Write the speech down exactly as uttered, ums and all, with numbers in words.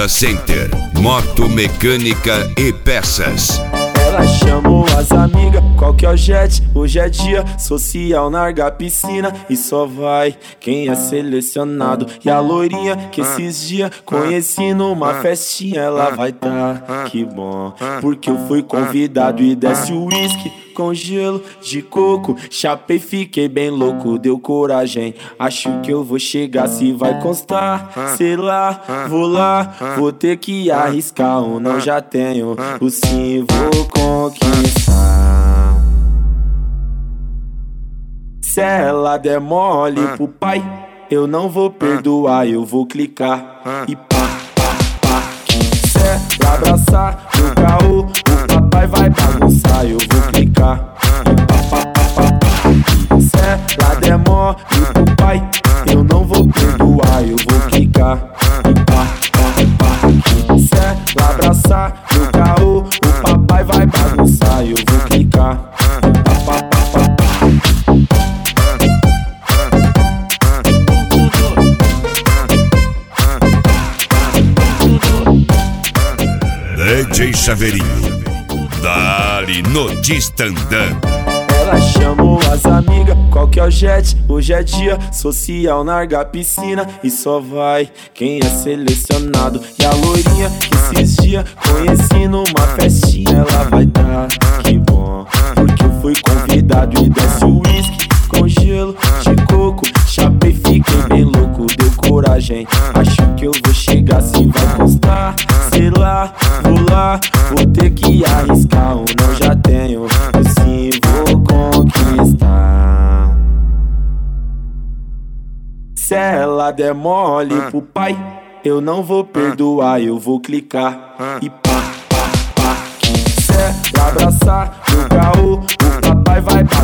Honda Center, moto mecânica e peças. Ela chamou as amigas, qual que é o jet? Hoje é dia social, larga a piscina e só vai quem é selecionado. E a loirinha que esses dias conheci numa festinha, ela vai tá, que bom, porque eu fui convidado. E desce o uísque com gelo de coco, chapei, fiquei bem louco, deu coragem. Acho que eu vou chegar, se vai constar, sei lá, vou lá, vou ter que arriscar ou não, já tenho o sim, vou conquistar. Se ela der mole pro pai, eu não vou perdoar, eu vou clicar e pá, pá, pá. Se ela abraçar no caô, o papai vai bagunçar, eu vou clicar e pá, pá, pá, pá, pá. Se ela der mole pro pai, eu não vou perdoar, eu vou clicar e pá, pá, pá. Se ela abraçar no caô, o papai vai bagunçar, eu vou clicar e pá, pá, pá, pá. D J Chaveirinho, dali no Distandã. Ela chamou as amigas, qual que é o jet? Hoje é dia social, larga a piscina e só vai quem é selecionado. E a loirinha que esses dias conheci numa festinha, ela vai tá, que bom, porque eu fui convidado. E desce o uísque com gelo de coco, chapei, fiquei bem louco, deu coragem. Acho que eu vou chegar, se vai constar, sei lá, vou lá, vou ter que arriscar ou não, já tenho o sim, vou conquistar. Se ela der mole pro pai, eu não vou perdoar, eu vou clicar e pá, pá, pá. Se ela abraçar no caô, o papai vai